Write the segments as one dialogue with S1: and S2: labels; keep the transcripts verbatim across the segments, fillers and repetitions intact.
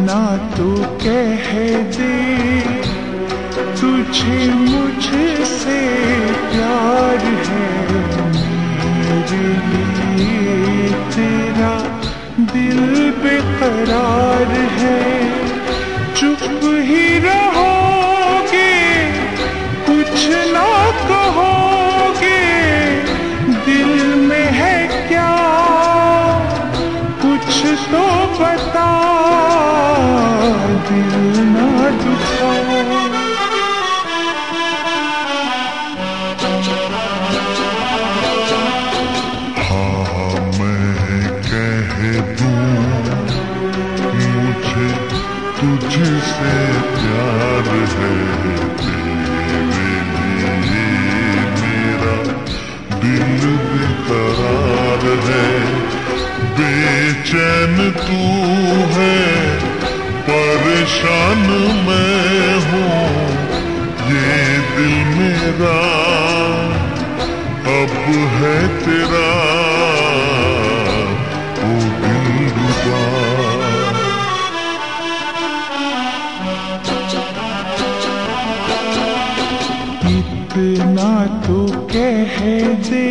S1: इतना तू कह दे, तुझे मुझसे प्यार है, मेरे लिए तेरा दिल बेकरार है। चुप ही रहोगे, कुछ ना कहोगे, दिल में है क्या कुछ तो बता, दिल ना दुखा।
S2: हाँ मैं कह दूं, मुझे तुझसे प्यार है, तेरे लिए मेरा दिल बेकरार है। बेचैन तू है, परेशान मैं हूँ, ये दिल मेरा अब है तेरा, ओ दिलरुबा।
S1: इतना तो कह दे,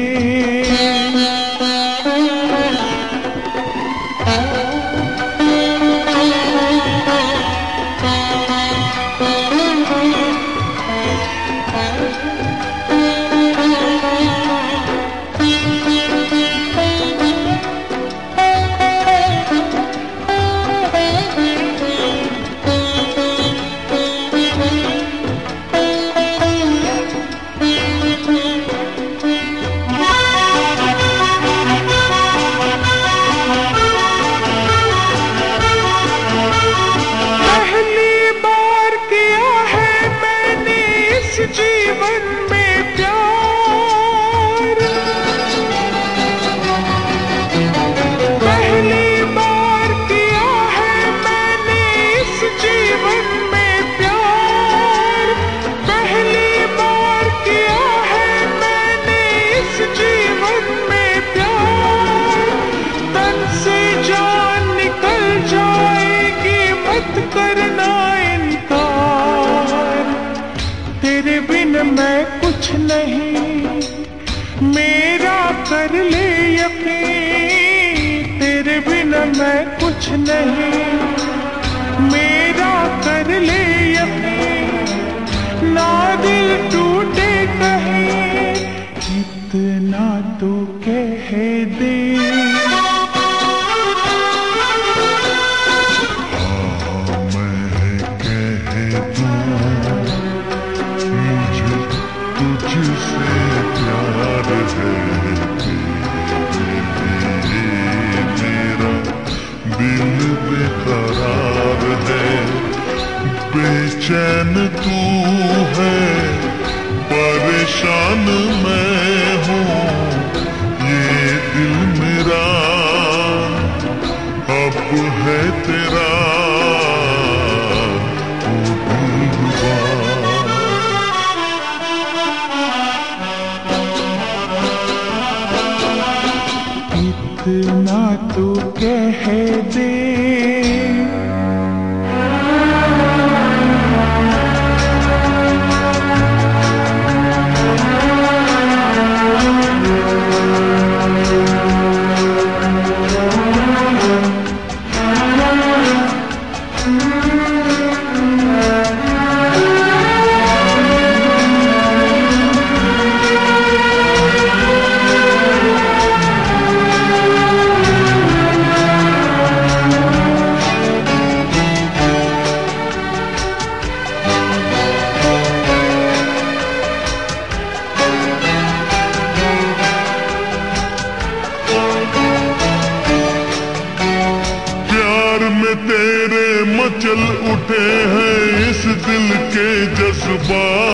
S1: जीवन में प्यार पहली बार किया है मैंने, इस जीवन में प्यार पहली बार किया है मैंने, इस जीवन में प्यार। तन से जान निकल जाएगी, मत करना इनकार, तेरे बिन मैं कुछ नहीं, मेरा कर ले यकीन, तेरे बिन मैं कुछ नहीं, मेरा कर ले यकीन, ना दिल टूटे कहीं, इतना तो कह दे।
S2: तुझसे प्यार है, मेरा दिल बेकरार है। बेचैन तू है, परेशान मैं हूँ, ये दिल मेरा अब है तेरा, ओ दिलरुबा।
S1: इतना तू कह दे,
S2: तेरे मचल उठे हैं इस दिल के जज्बात।